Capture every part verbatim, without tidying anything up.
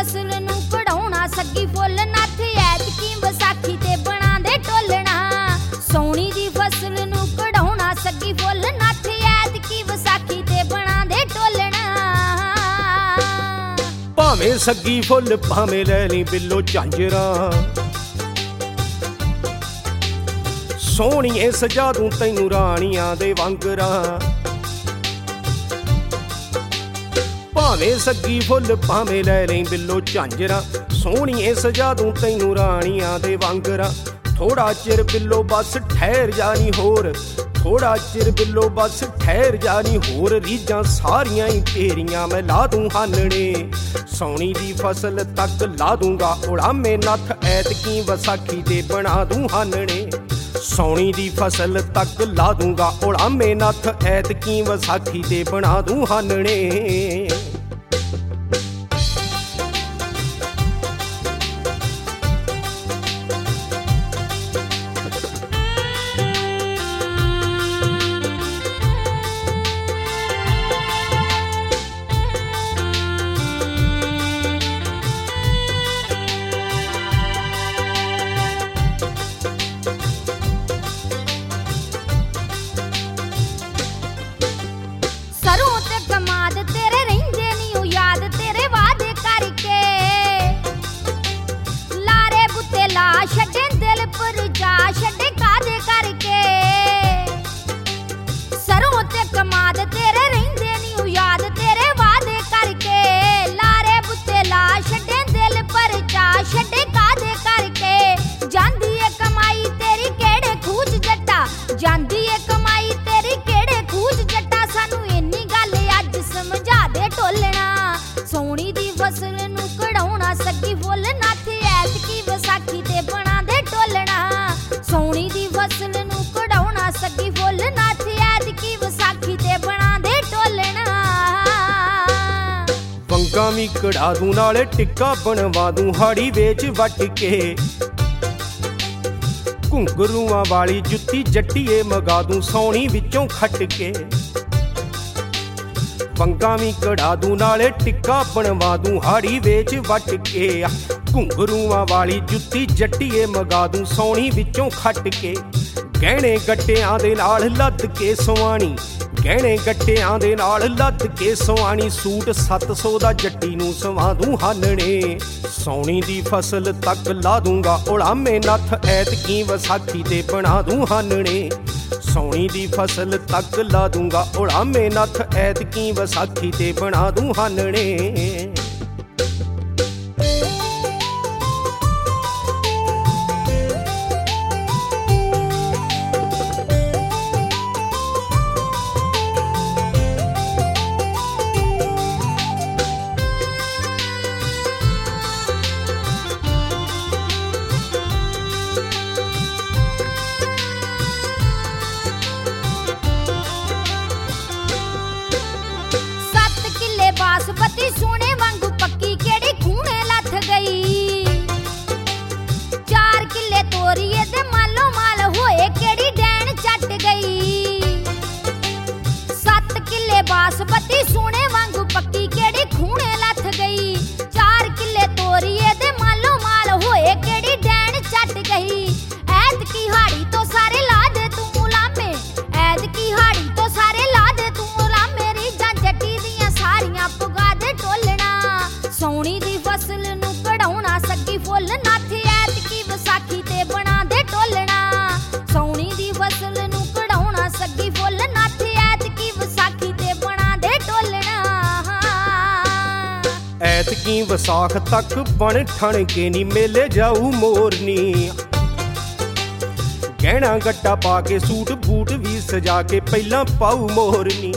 फसल नूं कढ़ाउणा सग्गी फुੱਲ नੱਥ ਐਤਕੀ ਵਿਸਾਖੀ ਤੇ ਬਣਾ ਦੇ ਢੋਲਣਾ। ਸੌਣੀ ਦੀ फसल नूं कढ़ाउणा सग्गी फुੱਲ नੱਥ ਐਤਕੀ ਵਿਸਾਖੀ ਤੇ ਬਣਾ ਦੇ ਢੋਲਣਾ। ਭਾਵੇਂ ਸੱਗੀ ਫੁੱਲ ਭਾਵੇਂ ਲੈ ਲਈ ਬਿੱਲੋ ਝਾਂਜਰਾਂ, ਸੋਹਣੀਏ ਸਜਾ ਦੂੰ ਤੈਨੂੰ ਰਾਣੀਆਂ ਦੇ ਵਾਂਗਰਾਂ। ਭਾਵੇਂ ਸੱਗੀ ਫੁੱਲ ਭਾਵੇਂ ਲੈ ਲਈ ਬਿੱਲੋ ਝਾਂਜਰਾਂ, ਸੋਹਣੀਏ ਸਜਾ ਦੂੰ ਤੈਨੂੰ ਰਾਣੀਆਂ ਦੇ ਵਾਂਗਰਾਂ। ਥੋੜਾ ਚਿਰ ਬਿੱਲੋ ਬਸ ਠਹਿਰ ਜਾ ਨੀ ਹੋਰ, ਥੋੜਾ ਚਿਰ ਬਿੱਲੋ ਬਸ ਠਹਿਰ ਜਾ ਨੀ ਹੋਰ। ਰੀਝਾਂ ਸਾਰੀਆਂ ਹੀ ਤੇਰੀਆਂ ਮੈਂ ਲਾ ਦੂੰ ਹਾਨਣੇ, ਸੌਣੀ ਦੀ फसल ਤੱਕ ਲਾ ਦੂੰਗਾ ਉੜਾਮੇ ਨੱਥ ਐਤਕੀ ਵਿਸਾਖੀ ਤੇ ਬਣਾ ਦੂੰ ਹਾਨਣੇ। ਸੌਣੀ ਦੀ फसल ਤੱਕ ਲਾ ਦੂੰਗਾ ਉੜਾਮੇ ਨੱਥ ਐਤਕੀ ਵਿਸਾਖੀ ਤੇ ਬਣਾ ਦੂੰ ਹਾਨਣੇ। ਜਾਂਦੀ ਏ ਕਮਾਈ ਤੇਰੀ ਕਿਹੜੇ ਖੂਜ ਜੱਟਾ, ਸਾਨੂੰ ਇੰਨੀ ਗੱਲ ਅੱਜ ਸਮਝਾ ਦੇ ਢੋਲਣਾ। ਸੌਣੀ ਦੀ फसल ਨੂੰ ਕਢਾਉਣਾ ਸੱਗੀ ਫੁੱਲ ਨੱਥ ਐਤਕੀ ਵਿਸਾਖੀ ਤੇ ਬਣਾ ਦੇ ਢੋਲਣਾ। ਸੌਣੀ ਦੀ फसल ਨੂੰ ਕਢਾਉਣਾ ਸੱਗੀ ਫੁੱਲ ਨੱਥ ਐਤਕੀ ਵਿਸਾਖੀ ਤੇ ਬਣਾ ਦੇ ਢੋਲਣਾ। ਵੰਗਾਂ ਵੀ ਕਢਾ ਦੂੰ ਨਾਲੇ ਟਿੱਕਾ ਬਣਵਾ ਦੂੰ ਹਾੜੀ ਵੇਚ ਵੱਟ ਕੇ। ਘੁੰਗਰੂਆਂ ਵਾਲੀ ਜੁੱਤੀ ਜੱਟੀਏ ਮਗਾ ਦੂੰ ਸੌਣੀ ਵਿੱਚੋਂ ਖੱਟ ਕੇ। ਵੰਗਾਂ ਵੀ ਕਢਾ ਦੂੰ ਨਾਲੇ ਟਿੱਕਾ ਬਣਵਾ ਦੂੰ ਹਾੜੀ ਵੇਚ ਵੱਟ ਕੇ। ਘੁੰਗਰੂਆਂ ਵਾਲੀ ਜੁੱਤੀ ਜੱਟੀਏ ਮਗਾ ਦੂੰ ਸੌਣੀ ਵਿੱਚੋਂ ਖੱਟ ਕੇ। ਗਹਿਣੇ ਗੱਟਿਆਂ ਦੇ ਨਾਲ ਲੱਦ ਕੇ ਸਵਾਣੀ, ਗਹਿਣੇ ਗੱਟਿਆਂ ਦੇ ਨਾਲ ਲੱਦ ਕੇ ਸਵਾਣੀ। ਸੂਟ ਸੱਤ ਸੌ ਦਾ ਜੱਟੀ ਨੂੰ ਸਵਾ ਦੂੰ ਹਾਨਣੇ। ਸੌਣੀ ਦੀ फसल ਤੱਕ ਲਾ ਦੂੰਗਾ ਉੜਾਮੇ ਨੱਥ ਐਤਕੀ ਵਿਸਾਖੀ ਤੇ ਬਣਾ ਦੂੰ ਹਾਨਣੇ। ਸੌਣੀ ਦੀ फसल ਤੱਕ ਲਾ ਦੂੰਗਾ ਉੜਾਮੇ ਨੱਥ ਐਤਕੀ ਵਿਸਾਖੀ ਤੇ ਬਣਾ ਦੂੰ ਹਾਨਣੇ। ਬਾਸਪਤੀ ਸੋਹਣੇ ਵਾਂਗੂ ਪੱਕੀ ਕਿਹੜੀ ਖੂਨੇ ਲੱਥ ਗਈ। ਚਾਰ ਕਿੱਲੇ ਤੋਰੀਏ ਤੇ ਮਾਲੋ ਮਾਲ ਹੋਏ ਕਿਹੜੀ ਡੈਣ ਚੱਟ ਗਈ। ਸੱਤ ਕਿੱਲੇ ਬਾਸਪਤੀ ਸੋਹਣੇ ਵਾਂਗੂ ਪੱਕੀ ਕਿਹੜੀ ਖੂਨੇ ਲੱਥ ਗਈ। ਚਾਰ ਕਿੱਲੇ ਤੋਰੀਏ ਤੇ ਮਾਲੋ ਮਾਲ ਹੋਏ ਕਿਹੜੀ ਡੈਣ ਚੱਟ ਗਈ। ਐਤਕੀ ਹਾੜੀ ਤੋਂ ਸਾਰੇ ਲਾ ਦੇ ਤੂੰ ਉਲਾਮੇ, ਐਤਕੀ ਹਾੜੀ ਤੋਂ ਸਾਰੇ ਲਾ ਦੇ ਤੂੰ ਉਲਾਮੇ। ਰੀਝਾਂ ਜੱਟੀ ਦੀਆਂ ਸਾਰੀਆਂ ਪੁਗਾ ਦੇ ਢੋਲਣਾ। ਸੌਣੀ ਦੀ फसल ਨੂੰ ਕਢਾਉਣਾ ਸੱਗੀ ਫੁੱਲ ਨੱਥ ਐਤਕੀ ਵਿਸਾਖੀ ਤੇ ਬਣਾ ਦੇ ਢੋਲਣਾ। ਸੌਣੀ ਦੀ फसल ਨੂੰ ਕਢਾਉਣਾ ਸੱਗੀ ਫੁੱਲ ਨੱਥ ਐਤਕੀ ਵਿਸਾਖੀ ਤੇ ਬਣਾ ਦੇ ਢੋਲਣਾ। ਐਤਕੀ ਵਿਸਾਖ ਤੱਕ ਬਣ ਠਣ ਕੇ ਨੀ ਮੇਲੇ ਜਾਊ ਮੋਰਨੀ। ਗਹਿਣਾ ਗੱਟਾ ਪਾ ਕੇ ਸੂਟ ਬੂਟ ਵੀ ਸਜਾ ਕੇ ਪਹਿਲਾਂ ਪਾਊ ਮੋਰਨੀ।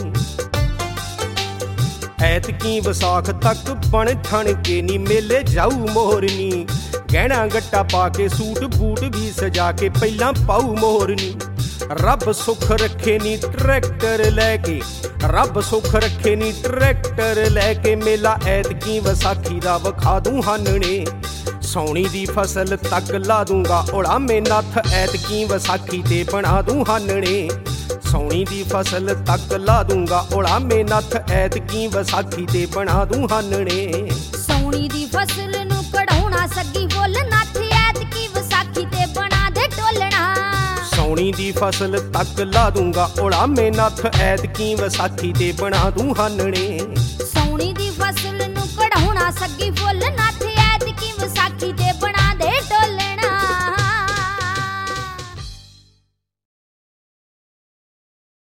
ਐਤਕੀ ਵਿਸਾਖ ਤੱਕ ਬਣ ਠਣ ਕੇ ਨੀ ਮੇਲੇ ਜਾਊ ਮੋਰਨੀ। ਗਹਿਣਾ ਗੱਟਾ ਪਾ ਕੇ ਸੂਟ ਬੂਟ ਵੀ ਸਜਾ ਕੇ ਪਹਿਲਾਂ ਪਾਊ ਮੋਰਨੀ। ਰੱਬ ਸੁੱਖ ਰੱਖੇ ਨੀ ਟਰੈਕਟਰ ਲੈ ਕੇ, ਰੱਬ ਸੁੱਖ ਰੱਖੇ ਨੀ ਟਰੈਕਟਰ ਲੈ ਕੇ। ਮੇਲਾ ਐਤਕੀ ਵਿਸਾਖੀ ਦਾ ਵਿਖਾ ਦੂੰ ਹਾਨਣੇ। ਸੌਣੀ ਦੀ फसल ਤੱਕ ਲਾ ਦੂੰਗਾ ਉੜਾਮੇ ਨੱਥ ਐਤਕੀ ਵਿਸਾਖੀ ਤੇ ਬਣਾ ਦੂੰ ਹਾਨਣੇ। ਸੌਣੀ ਦੀ फसल ਤੱਕ ਲਾ ਦੂੰਗਾ ਉੜਾਮੇ ਨੱਥ ਐਤਕੀ ਵਿਸਾਖੀ ਤੇ ਬਣਾ ਦੂੰ ਹਾਨਣੇ। ਸੌਣੀ ਦੀ ਫਸਲ ਨੂੰ ਕਢਾਉਣਾ ਸੱਗੀ ਫੁੱਲ ਨੱਥ ਐਤਕੀ ਵਿਸਾਖੀ ਤੇ ਬਣਾ ਦੇ ਢੋਲਣਾ ਸੌਣੀ ਦੀ ਫਸਲ ਤੱਕ ਲਾ ਦੂੰਗਾ ਉਲਾਮੇ ਨੱਥ ਐਤਕੀ ਵਿਸਾਖੀ ਤੇ ਬਣਾ ਦੂੰ ਹਾਨਣੇ